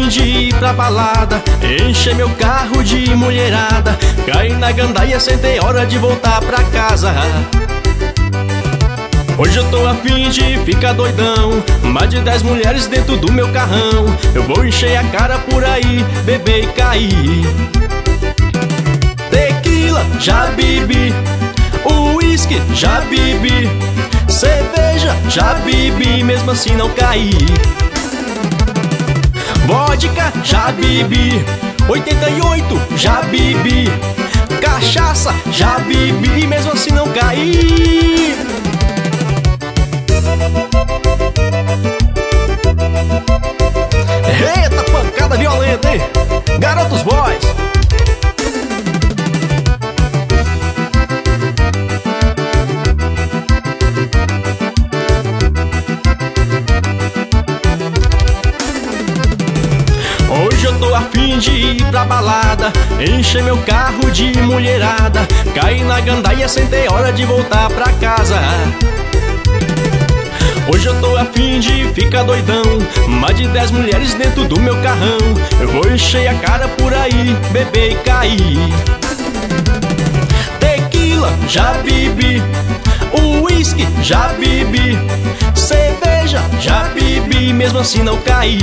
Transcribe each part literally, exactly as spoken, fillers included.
fim de ir pra balada, encher meu carro de mulherada, caí na gandaia sem ter hora de voltar pra casa. Hoje eu tô a fim de ficar doidão, mais de dez mulheres dentro do meu carrão. Eu vou encher a cara por aí, beber e cair. Tequila, já bebi. Uísque, já bebi. Cerveja, já bebi, mesmo assim não caí. Vodka, já bebi. oitenta e oito, já bebi. Cachaça, já bebi, mesmo assim não caí. Eita, pancada violenta, hein? Garotos Boys. Hoje eu tô a fim de ir pra balada, encher meu carro de mulherada, cair na gandaia sem ter hora de voltar pra casa. Hoje eu tô a fim de ficar doidão, mais de dez mulheres dentro do meu carrão. Eu vou encher a cara por aí, beber e cair. Tequila, já bebi. Uísque, já bebi. Cerveja, já bebi, mesmo assim não caí.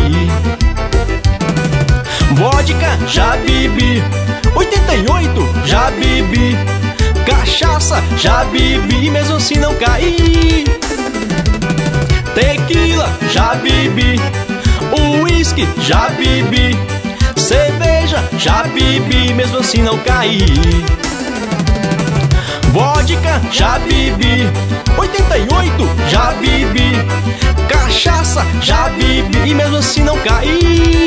Vodka, já bebi. oitenta e oito, já bebi. Cachaça, já bebi, mesmo assim não caí. Tequila, já bebi. Uísque, já bebi. Cerveja, já bebi, mesmo assim não caí. Vodka, já bebi. oitenta e oito, já bebi. Cachaça, já bebi, mesmo assim não caí.